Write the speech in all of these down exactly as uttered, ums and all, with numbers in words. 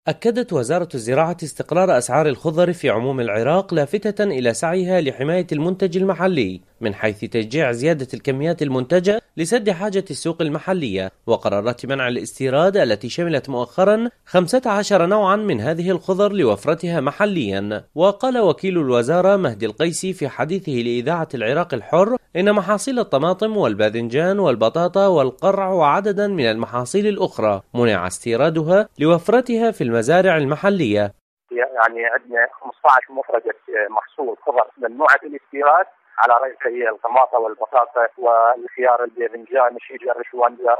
أكدت وزارة الزراعة استقرار أسعار الخضر في عموم العراق، لافتة إلى سعيها لحماية المنتج المحلي من حيث تشجيع زيادة الكميات المنتجة لسد حاجة السوق المحلية، وقرارات منع الاستيراد التي شملت مؤخرا خمسة عشر نوعا من هذه الخضر لوفرتها محليا. وقال وكيل الوزارة مهدي القيسي في حديثه لإذاعة العراق الحر إن محاصيل الطماطم والباذنجان والبطاطا والقرع وعددا من المحاصيل الأخرى منع استيرادها لوفرتها في المزارع المحلية. يعني عندنا خمسة عشر مفردة محصول خضر ممنوعة الاستيراد، على رأسها هي الطماطم والبطاطا والخيار الباذنجان الشجر الشوانجر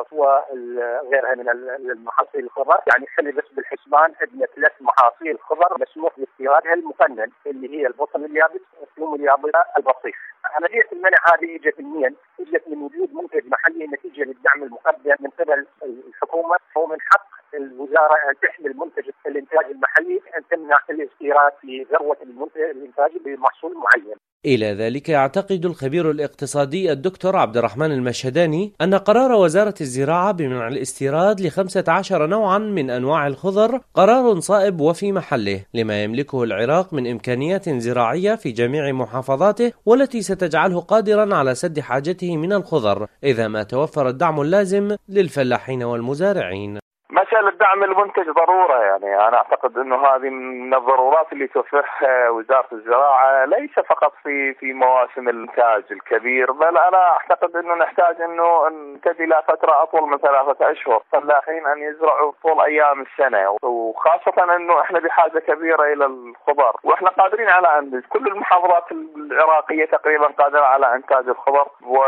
وغيرها من المحاصيل الخضر. يعني خلي بس بالحسبان عندنا ثلاث محاصيل خضر مسموح باستيرادها المقنن، اللي هي البصل اليابس والثوم اليابس البطيخ. عملية المنع هذه اجت منين؟ اجت من وجود منتج محلي نتيجة للدعم المقدم من قبل الحكومة، ومن حق الوزارة أن تحمل منتج الإنتاج المحلي أن تمنع الاستيراد في ذروة الإنتاج بمحصول معين. إلى ذلك يعتقد الخبير الاقتصادي الدكتور عبد الرحمن المشهداني أن قرار وزارة الزراعة بمنع الاستيراد لخمسة عشر نوعا من أنواع الخضر قرار صائب وفي محله، لما يملكه العراق من إمكانيات زراعية في جميع محافظاته، والتي ستجعله قادرا على سد حاجته من الخضر إذا ما توفر الدعم اللازم للفلاحين والمزارعين. مسألة دعم المنتج ضرورة، يعني أنا أعتقد أنه هذه من الضرورات اللي توفرها وزارة الزراعة، ليس فقط في في مواسم الإنتاج الكبير، بل أنا أعتقد أنه نحتاج أنه نمتد إلى فترة أطول من ثلاثة أشهر، فلاحين أن يزرعوا طول أيام السنة، وخاصة أنه إحنا بحاجة كبيرة إلى الخضر، وإحنا قادرين على أن كل المحافظات العراقية تقريبا قادرة على إنتاج الخضر،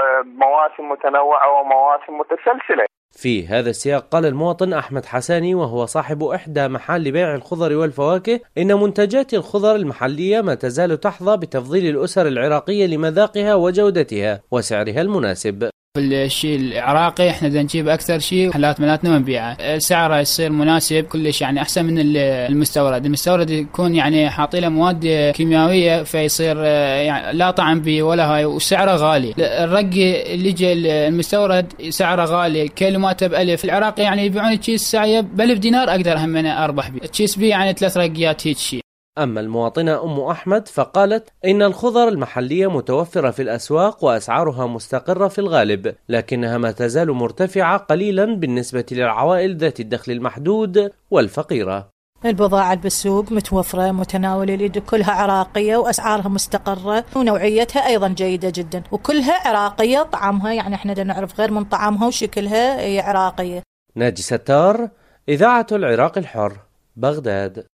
ومواسم متنوعة ومواسم متسلسلة. في هذا السياق قال المواطن أحمد حساني وهو صاحب إحدى محال بيع الخضر والفواكه إن منتجات الخضر المحلية ما تزال تحظى بتفضيل الأسر العراقية لمذاقها وجودتها وسعرها المناسب. الشيء العراقي احنا بدنا نجيب اكثر شيء حلات ملاتنا ونبيعه، سعره يصير مناسب كلش، يعني احسن من المستورد. المستورد يكون يعني حاطين له مواد كيميائيه فيصير يعني لا طعم به ولا هاي، وسعره غالي. الرقي اللي يجي المستورد سعره غالي، كيلوماته بألف. العراقي يعني يبيعون كيس ساعيه بألف دينار، اقدر هم انا اربح به كيس بيه يعني ثلاث رقيات هيك شيء. أما المواطنة أم أحمد فقالت إن الخضر المحلية متوفرة في الأسواق وأسعارها مستقرة في الغالب، لكنها ما تزال مرتفعة قليلا بالنسبة للعوائل ذات الدخل المحدود والفقيرة. البضاعة بالسوق متوفرة متناول اليد، كلها عراقية وأسعارها مستقرة ونوعيتها أيضا جيدة جدا، وكلها عراقية طعمها، يعني احنا دا نعرف غير من طعمها وشكلها هي عراقية. ناجي ستار، إذاعة العراق الحر، بغداد.